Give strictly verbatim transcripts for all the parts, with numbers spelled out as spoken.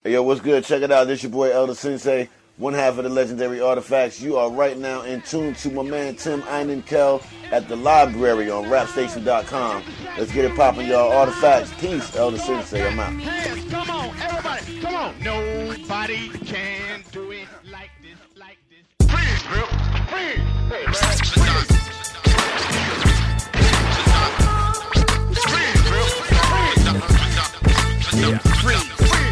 Hey, yo, what's good? Check it out. This your boy Elder Sensei, one half of the legendary Artifacts. You are right now in tune to my man Tim Einenkel at the library on rap station dot com. Let's get it poppin', y'all. Artifacts. Peace. Elder Sensei. I'm out. Hands, come on, everybody, come on. Nobody can do it like this, like this. Freeze, bro. Freeze. Hey, man. Freeze. Freeze, bro. Freeze. Yeah. Freeze.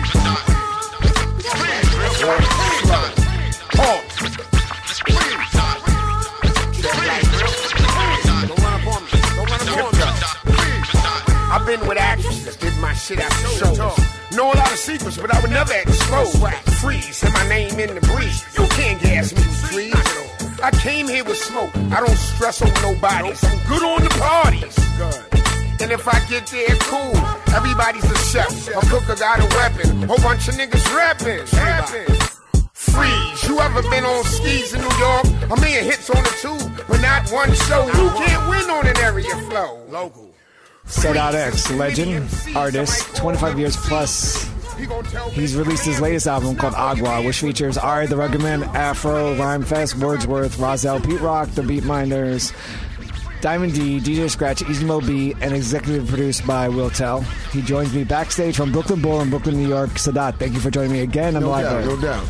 I've been with actresses, did my shit out the shows. Know a lot of secrets, but I would never expose. Freeze, and my name in the breeze. You can't gas me, freeze. I came here with smoke. I don't stress on nobody. I'm good on the parties. And if I get there, cool. Everybody's a chef. A cooker got a weapon. Whole bunch of niggas rapping. Freeze. You ever been on skis in New York? A million hits on the tube, but not one show. You can't win on an area flow. Local. Sadat X, legend, artist, twenty-five years plus. He's released his latest album called Agua, which features Ari the Rugged Man, Afro, Rhymefest, Wordsworth, Rozelle, Pete Rock, The Beatminders, Diamond D, D J Scratch, Easy Mo B, and executive produced by Will Tell. He joins me backstage from Brooklyn Bowl in Brooklyn, New York. Sadat, thank you for joining me again. I'm no live doubt, there. no doubt.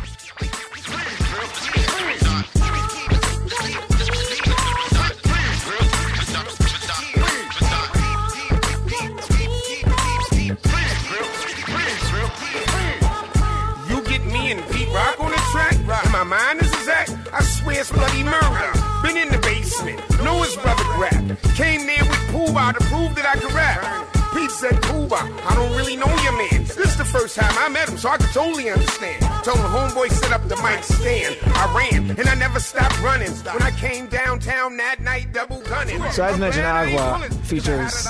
My mind is exact. I swear it's bloody murder. Been in the basement. Know his brother rap. Came there with Pooh-Bah to prove that I could rap. Pete said, Pooh-Bah, I don't really know your man. This is the first time I met him, so I could totally understand. Told the homeboy set up the mic stand. I ran, and I never stopped running. When I came downtown that night, double gunning. So as mentioned, Agua features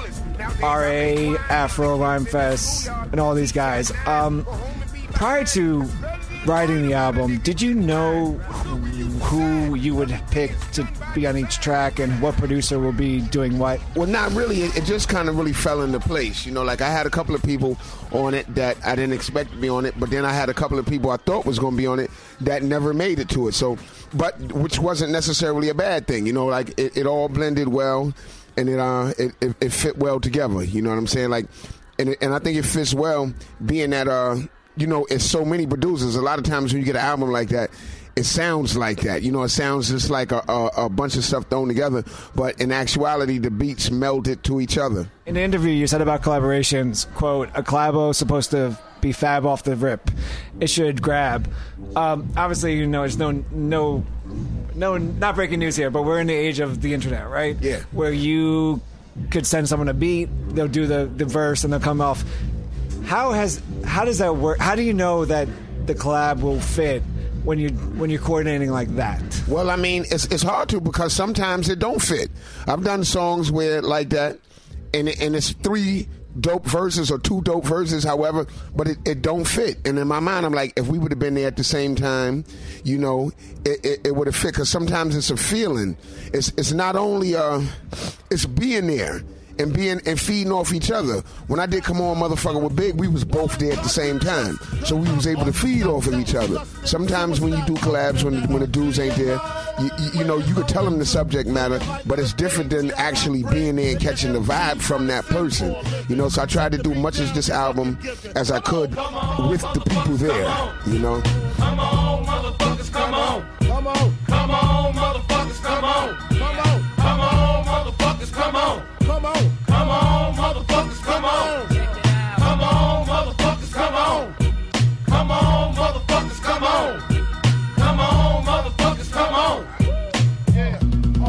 R A, Afro, Rhymefest, and all these guys. Um, prior to writing the album, did you know who, who you would pick to be on each track and what producer will be doing what? Well, not really. It, it just kind of really fell into place. You know, like I had a couple of people on it that I didn't expect to be on it, but then I had a couple of people I thought was going to be on it that never made it to it. So, but which wasn't necessarily a bad thing. You know, like it, it all blended well, and it uh it, it, it fit well together. You know what I'm saying? Like, and it, and I think it fits well being that uh. You know, it's so many producers. A lot of times when you get an album like that, it sounds like that. You know, it sounds just like a, a, a bunch of stuff thrown together. But in actuality, the beats melded to each other. In the interview, you said about collaborations, quote, a collabo supposed to be fab off the rip. It should grab. Um, obviously, you know, it's no, no, no, not breaking news here, but we're in the age of the internet, right? Yeah. Where you could send someone a beat, they'll do the, the verse, and they'll come off. How has how does that work? How do you know that the collab will fit when you when you're coordinating like that? Well, I mean, it's it's hard to because sometimes it don't fit. I've done songs where like that, and it, and it's three dope verses or two dope verses, however, but it, it don't fit. And in my mind, I'm like, if we would have been there at the same time, you know, it, it, it would have fit. Because sometimes it's a feeling. It's it's not only uh, it's being there. And being and feeding off each other. When I did Come On Motherfucker with Big, we was both there at the same time. So we was able to feed off of each other. Sometimes when you do collabs, when, when the dudes ain't there, you, you, you know, you could tell them the subject matter, but it's different than actually being there and catching the vibe from that person. You know, so I tried to do much of this album as I could with the people there, you know. Come on, motherfuckers, come on. Come on. Come on, motherfuckers, come on. Come on. Come on, motherfuckers, come on. Come on. Come on, motherfuckers, come on. Come on, motherfuckers, come on. Come on, motherfuckers, come on. Come on, motherfuckers, come on. Yeah. Uh,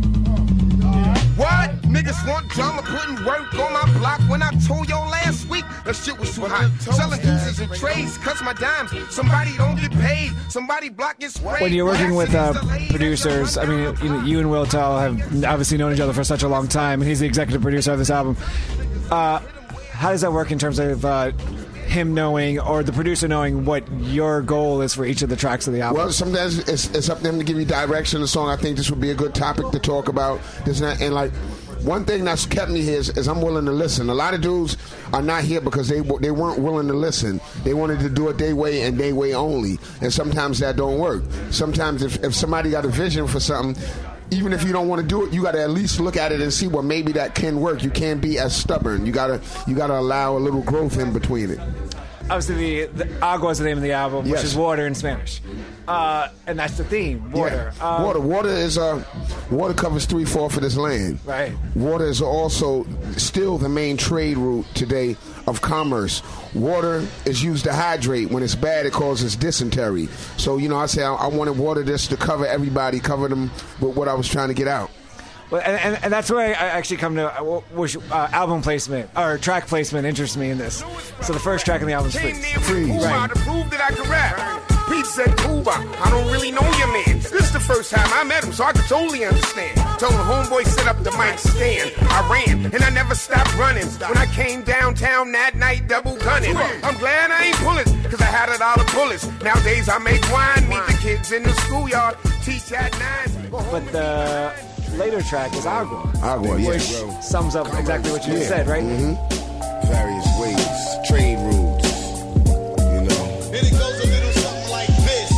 uh, what? Niggas want drama, putting work on my block when I told y'all last week that shit was too hot. Selling uses and trades, cuts my dimes. Somebody don't get paid. Somebody block gets sprayed. When you're working with uh, producers, I mean, you, know, you and Will Tell have obviously known each other for such a long time, and he's the executive producer of this album. Uh, how does that work in terms of uh, him knowing or the producer knowing what your goal is for each of the tracks of the album? Well, sometimes it's, it's up to them to give you direction of the song. I think this would be a good topic to talk about. This and, that, and like one thing that's kept me here is, is I'm willing to listen. A lot of dudes are not here because they they weren't willing to listen. They wanted to do it their way and their way only. And sometimes that don't work. Sometimes if, if somebody got a vision for something, even if you don't want to do it, you got to at least look at it and see, well, maybe that can work. You can't be as stubborn. You gotta you gotta allow a little growth in between it. Obviously, the, the Agua is the name of the album, which Yes. is water in Spanish, uh, and that's the theme, water. Yeah. Um, water. Water is uh, water covers three fourths of this land. Right. Water is also still the main trade route today of commerce. Water is used to hydrate. When it's bad, it causes dysentery. So you know, I say I, I wanted water just to cover everybody, cover them with what I was trying to get out. Well, and, and, and that's where I actually come to, uh, which uh, album placement, or track placement interests me in this. So the first track on the album is Freeze. Freeze. Right. To prove that I can rap. Pete said, Cuba, I don't really know your man. This is the first time I met him, so I could totally understand. Told the homeboy, set up the mic stand. I ran, and I never stopped running. When I came downtown that night, double gunning. I'm glad I ain't pulling, because I had a dollar bullets. Nowadays I make wine, meet the kids in the schoolyard, teach at nine. But the later track is Agua, Agua, yeah. which sums up exactly what you just Yeah. said, right? Mm-hmm. Various ways, trade routes, you know. Then it goes a little something like this.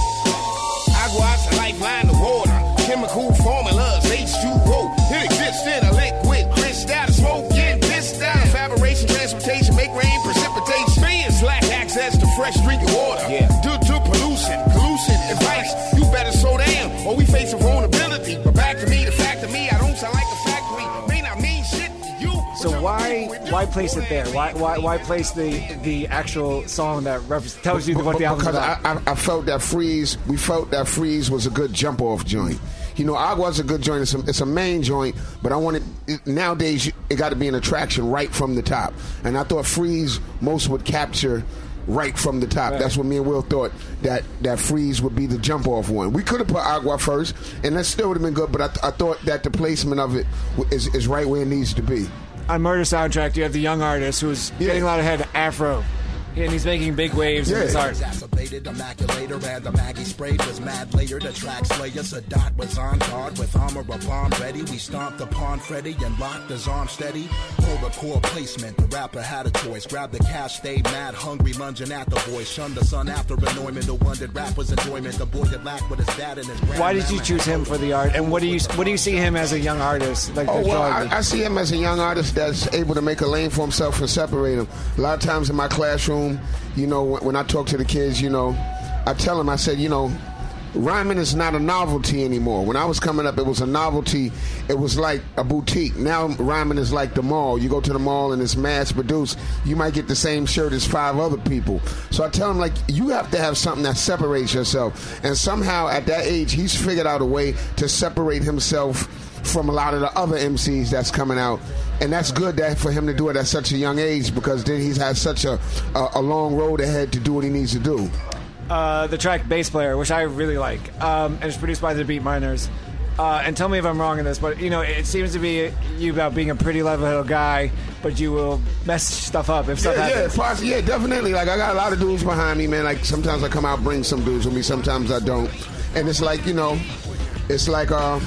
Agua's a lifeline to water. Chemical formulas, H two O. It exists in a liquid crystal. Smoking, pissed out. Evaporation, transportation, make rain, precipitate. Spans lack access to fresh drinking water. Yeah. Due to pollution, pollution, advice. You better slow down, or we face a vulnerability. But back to me, the fact of me, I don't sound like a factory. May not mean shit to you. So why why place it there? Why why why place the the actual song that represents, tells you what the album's Because about? I, I, I felt that Freeze, we felt that Freeze was a good jump off joint. You know, Agua's a good joint. It's a, it's a main joint, but I wanted it, nowadays it got to be an attraction right from the top. And I thought Freeze most would capture right from the top. Right. That's what me and Will thought, that that Freeze would be the jump off one. We could have put Agua first, and that still would have been good. But I, th- I thought that the placement of it is is right where it needs to be. On Murder Soundtrack, you have the young artist who's Yeah. getting a lot ahead, Afro, and he's making big waves in Yeah. his art. Exacerbated, immaculator, and the Maggie sprayed was mad layered. The track slayer, Sadat was on guard with armor upon ready. We stomped upon Freddy and locked his arm steady. Hold the core placement, the rapper had a choice. Grab the cash, stayed mad, hungry, lunging at the voice. Shunned the sun after annoyment, the one that rap was enjoyment. The boy that lacked with his dad and his grandma. Why did you choose him for the art? And what do you what do you see him as a young artist? Like Oh, the well, dog? I, I see him as a young artist that's able to make a lane for himself and separate him. A lot of times in my classroom, you know, when, when I talk to the kids, you know, I tell them, I said, you know, rhyming is not a novelty anymore. When I was coming up, it was a novelty. It was like a boutique. Now rhyming is like the mall. You go to the mall and it's mass produced. You might get the same shirt as five other people. So I tell him, like, you have to have something that separates yourself. And somehow at that age, he's figured out a way to separate himself from a lot of the other M Cs that's coming out. And that's good that for him to do it at such a young age, because then he's had such a, a, a long road ahead to do what he needs to do. uh, the track Bass Player, which I really like, um, and it's produced by the Beat Miners. Uh, and tell me if I'm wrong in this, but you know, it seems to be you about being a pretty level-headed guy, but you will mess stuff up if stuff Yeah, yeah, happens. poss- yeah, definitely. Like, I got a lot of dudes behind me, man. Like, sometimes I come out, bring some dudes with me, sometimes I don't. And it's like, you know, it's like uh,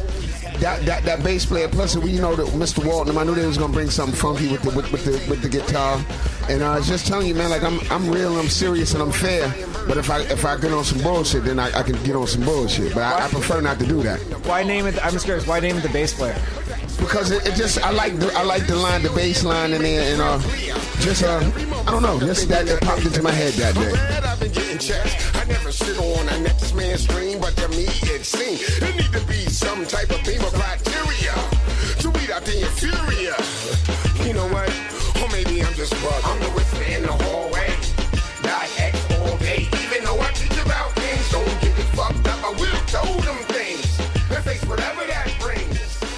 that, that that bass player. Plus, we you know that Mister Walton, I knew they was gonna bring something funky with the with, with the with the guitar. And I uh, was just telling you, man, like I'm I'm real, I'm serious, and I'm fair. But if I if I get on some bullshit, then I, I can get on some bullshit. But I, I prefer not to do that. Why name it? I'm just curious. Why name it the Bass Player? Because it, it just I like the, I like the line, the bass line in there, and uh, just uh, I don't know, just that it popped into my head that day. I've been getting checks. I never sit on a next man's stream, but to me it seems there need to be some type of beam of criteria to weed out the inferior. You know what? Or maybe I'm just bugging. I'm the whisper in the hallway. Not X all day. Even though I teach about things, don't get it fucked up. I will tell them things and face whatever that brings.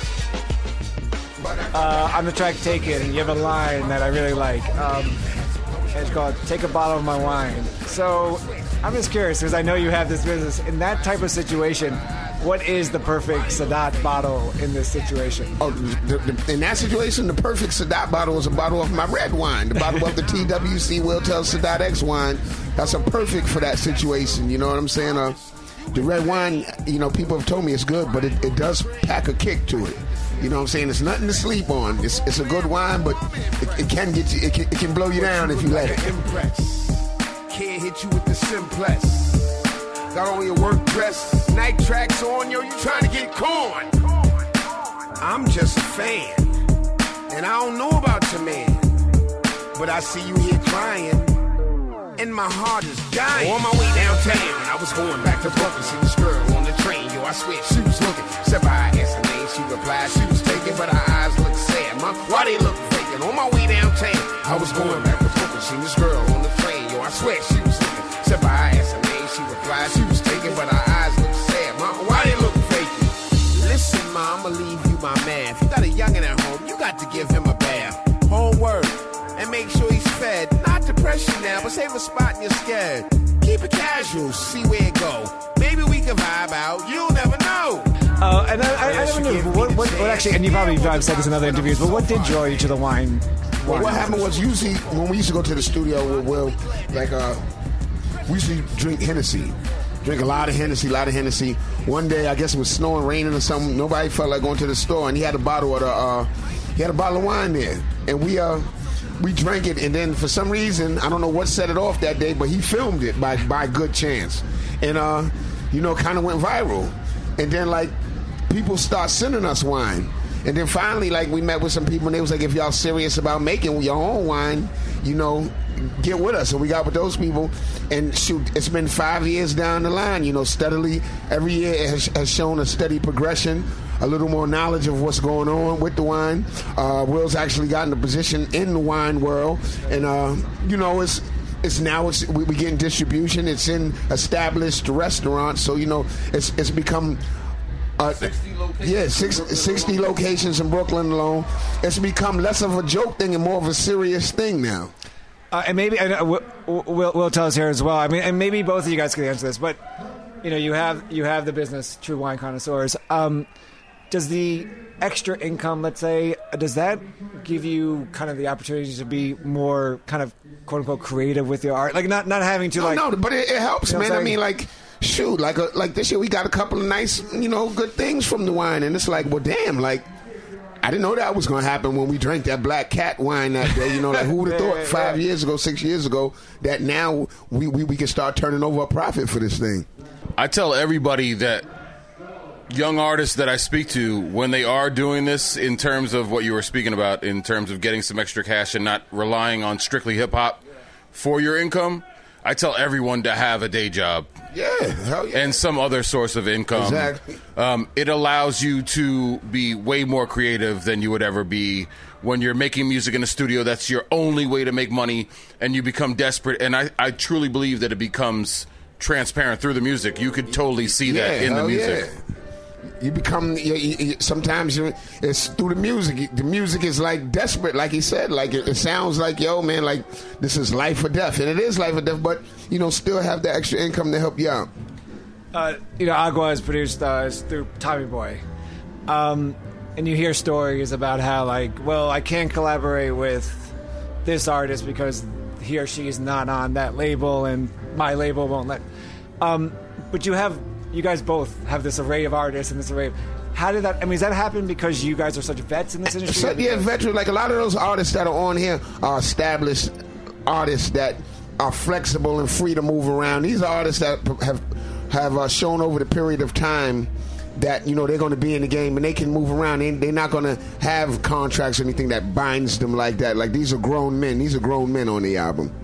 But I Uh, on the track Taken, you have a line that I really like. Um, it's called "Take a Bottle of My Wine." So I'm just curious, because I know you have this business. In that type of situation, what is the perfect Sadat bottle in this situation? Oh, the, the, in that situation, the perfect Sadat bottle is a bottle of my red wine, the bottle of the T W C Will Tell Sadat X wine. That's a perfect for that situation. You know what I'm saying? Uh, the red wine, you know, people have told me it's good, but it, it does pack a kick to it. You know what I'm saying? It's nothing to sleep on. It's it's a good wine, but it, it can get you. It can, it can blow you down if you let it. Impress. Can't hit you with the simplex. Got on your work dress, night tracks on, yo. You trying to get corn? I'm just a fan, and I don't know about your man, but I see you here crying, and my heart is dying. On my way downtown, I was going back to Brooklyn, see this girl on the train, yo. I swear she was looking. Said I asked her name, she replied she was taken, but her eyes looked sad. Ma, why they look vacant? On my way downtown, I was going back to Brooklyn, see this girl on the train, yo. I swear she was looking. Said I asked her name, she replied she was taken, but her eyes looked sad. Ma, why they look vacant? Listen, ma, I'ma leave you my man. If you got a youngin' at home, you got to give him a bath. Homework, and make sure he's fed. Not depression now, but save a spot in your scared. Keep it casual, see where it go. Maybe we can vibe out, you'll never know. Uh, and I, I, I never knew, what, what, what actually, and you probably, probably said this in other interviews, but what did draw you to the wine? Well, wine what happened was usually when we used to go to the studio with Will, like uh, we used to drink Hennessy. Drink a lot of Hennessy, a lot of Hennessy. One day, I guess it was snowing, raining or something. Nobody felt like going to the store, and he had a bottle of the, uh, he had a bottle of wine there, and we uh, we drank it. And then for some reason, I don't know what set it off that day, but he filmed it by by good chance, and uh, you know, kind of went viral. And then like people start sending us wine, and then finally, like we met with some people, and they was like, if y'all serious about making your own wine, you know, get with us. And we got with those people, and shoot, it's been five years down the line, you know, steadily. Every year it has, has shown a steady progression, a little more knowledge of what's going on with the wine. Uh, Will's actually gotten a position in the wine world, and, uh, you know, it's it's now it's we, we getting distribution. It's in established restaurants, so, you know, it's it's become... Uh, sixty locations. Yeah, six, sixty locations in Brooklyn alone. It's become less of a joke thing and more of a serious thing now. Uh, and maybe uh, we'll, we'll, we'll tell us here as well. I mean, and maybe both of you guys can answer this. But you know, you have you have the business, True Wine Connoisseurs. Um, does the extra income, let's say, does that give you kind of the opportunity to be more kind of quote unquote creative with your art, like not not having to no, like? No, but it, it helps, you know man. I mean, like. Shoot, like a, like this year we got a couple of nice, you know, good things from the wine, and it's like, well, damn, like I didn't know that was going to happen when we drank that Black Cat wine that day. You know, like who would have yeah, thought yeah, five yeah. years ago, six years ago, that now we, we we can start turning over a profit for this thing. I tell everybody that young artists that I speak to, when they are doing this, in terms of what you were speaking about, in terms of getting some extra cash and not relying on strictly hip hop for your income, I tell everyone to have a day job. Yeah, hell yeah. And some other source of income. Exactly. Um, it allows you to be way more creative than you would ever be when you're making music in a studio. That's your only way to make money, and you become desperate. And I, I truly believe that it becomes transparent through the music. You could totally see that yeah, in the hell music. Yeah. You become, you, you, you, sometimes you're, it's through the music. The music is like desperate, like he said. Like it, it sounds like, yo, man, like this is life or death. And it is life or death, but, you know, still have the extra income to help you out. Uh, you know, Agua is produced uh, is through Tommy Boy. Um, and you hear stories about how, like, well, I can't collaborate with this artist because he or she is not on that label and my label won't let. Um, but you have... You guys both have this array of artists and this array of... How did that... I mean, does that happen because you guys are such vets in this industry? So, yeah, veteran. Like, a lot of those artists that are on here are established artists that are flexible and free to move around. These are artists that have have uh, shown over the period of time that, you know, they're going to be in the game and they can move around. They, they're not going to have contracts or anything that binds them like that. Like, these are grown men. These are grown men on the album.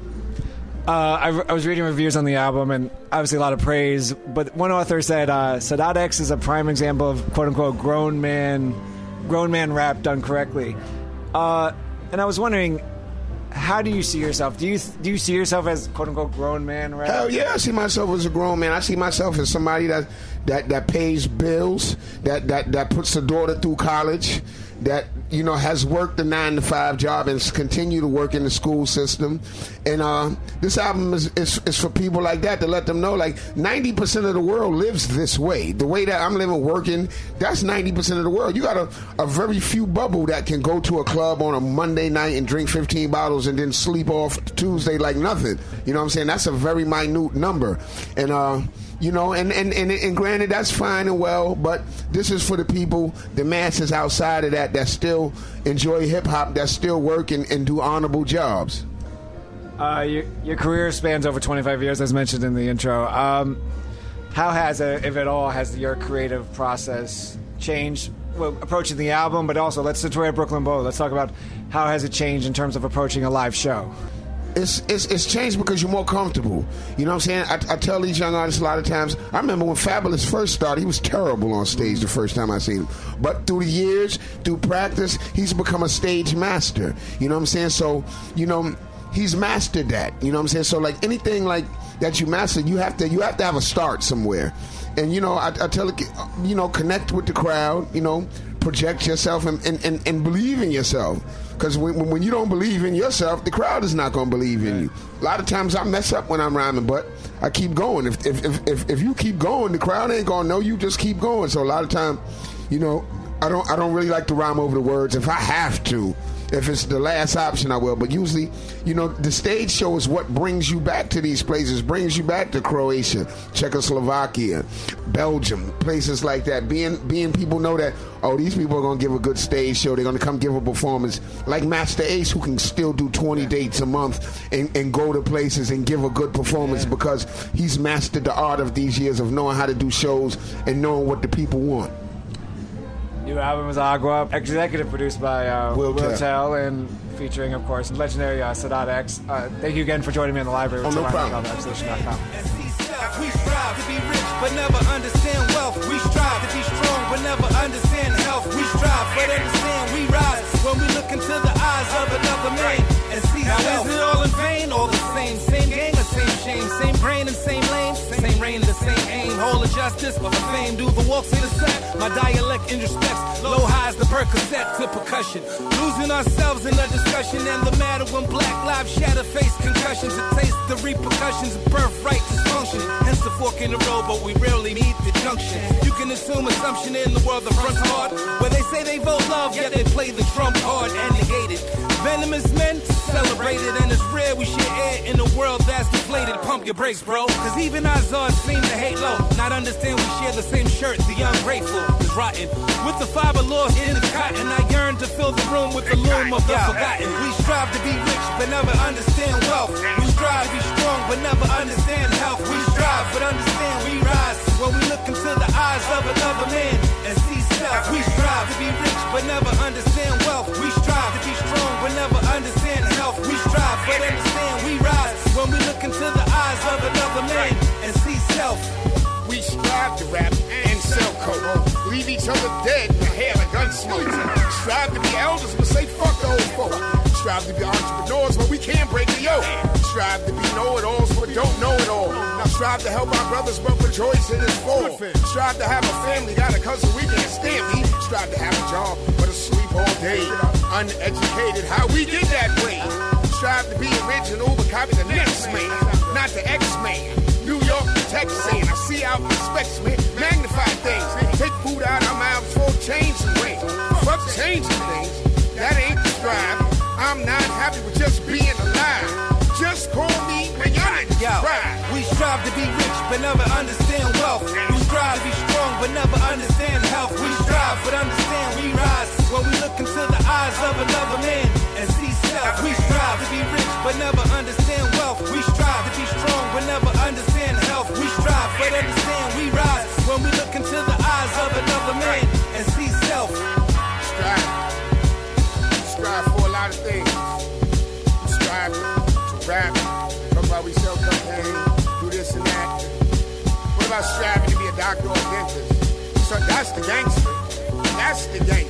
Uh, I, I was reading reviews on the album, and obviously a lot of praise. But one author said, uh, Sadat X is a prime example of "quote unquote" grown man, grown man rap done correctly. Uh, and I was wondering, how do you see yourself? Do you do you see yourself as "quote unquote" grown man rap? Hell yeah, I see myself as a grown man. I see myself as somebody that that, that pays bills, that, that that puts the daughter through college, that you know, has worked the nine to five job and continue to work in the school system. And uh, this album is, is, is for people like that, to let them know, like, ninety percent of the world lives this way. The way that I'm living, working, that's ninety percent of the world. You got a, a very few bubble that can go to a club on a Monday night and drink fifteen bottles and then sleep off Tuesday like nothing. You know what I'm saying? That's a very minute number. And, uh, you know, and, and, and, and granted, that's fine and well, but this is for the people, the masses outside of that, that still enjoy hip-hop, that still work and, and do honorable jobs. Uh, your, your career spans over twenty-five years, as mentioned in the intro. Um, how has, uh, if at all, has your creative process changed, well, approaching the album, but also, let's since we're at Brooklyn Bowl, let's talk about how has it changed in terms of approaching a live show? It's, it's it's changed because you're more comfortable. You know what I'm saying? I, I tell these young artists a lot of times, I remember when Fabulous first started, he was terrible on stage the first time I seen him. But through the years, through practice, he's become a stage master. You know what I'm saying? So, you know, he's mastered that. You know what I'm saying? So, like, anything like that you master, you have to you have to have a start somewhere. And, you know, I, I tell it, you know, connect with the crowd, you know, project yourself and, and, and, and believe in yourself. Because when, when you don't believe in yourself, the crowd is not going to believe in you. A lot of times I mess up when I'm rhyming, but I keep going. If if if, if, if you keep going, the crowd ain't going to know you. Just keep going. So a lot of time, you know, I don't I don't really like to rhyme over the words. If I have to, if it's the last option, I will. But usually, you know, the stage show is what brings you back to these places, brings you back to Croatia, Czechoslovakia, Belgium, places like that. Being being people know that, oh, these people are going to give a good stage show. They're going to come give a performance. Like Master Ace, who can still do twenty dates a month and, and go to places and give a good performance yeah. because he's mastered the art of these years of knowing how to do shows and knowing what the people want. New album is Agua, executive produced by uh, Will, Will Tell. Tell, and featuring, of course, legendary uh, Sadat X. Uh, thank you again for joining me in the library. Oh, no problem. rap station dot com. We strive to be rich, but never understand wealth. We strive to be strong, but never understand health. We strive, but understand we rise when we look into the eyes of another man and see now self. Is it all in vain? All the same, same gang, the same shame, same brain and same lane, same reign, the same aim. Whole of justice for fame, do the walks in the set. My dialect introspects, low highs the Percocet to percussion. Losing ourselves in the discussion and the matter when black lives shatter face concussions. To taste the repercussions of birthright dysfunction. Hence the fork in the road, but we rarely meet the junction. You can assume assumption in the world the front's hard, where they say they vote love, yet they play the trump card and negate it. Venomous men celebrated, and it's rare we share air in a world that's deflated. Pump your brakes, bro, cause even Azad seem to hate low. Not understand we share the same shirt, the ungrateful is rotten. With the fiber lost in the cotton, I yearn to fill the room with the loom of the forgotten. We strive to be rich, but never understand wealth. We strive to be strong, but never understand health. We strive, but understand we rise when we look into the eyes of another man and see self. We strive to be rich, but never understand wealth. We strive to be strong, but never understand health. We strive, but understand we rise when we look into the eyes of another man and see self. We strive to rap and sell coke. Leave each other dead in the hair of gun smoke. Strive to be elders, but say fuck the old folk. Strive to be entrepreneurs, but we can't break the yoke. Strive to be know-it-alls, but don't know it all. Now strive to help our brothers, but rejoice in his fall. Strive to have a family, got a cousin we can't stand me. Strive to have a job, but asleep all day. Uneducated, how we get that way. Strive to be original, but copy the next man, not the X-Man. New York to Texas, and I see out my specs, man. Magnify things, take food out our mouths for change and rings. Fuck changing things, that ain't the strive. I'm not happy with just being alive. Just call me when you're not strive. We strive to be rich, but never understand wealth. We strive to be strong, but never understand health. We strive, but understand we rise when we look into the eyes of another man and see self. We strive to be rich, but never understand wealth. We strive to be strong, but never understand health. We strive, but understand we rise when we look into the eyes of another man and see self. Strive. Strive for a lot of things. Strive to rap, talk about we sell cocaine, do this and that. What about striving to be a doctor or a dentist? So that's the gangster. That's the gangster.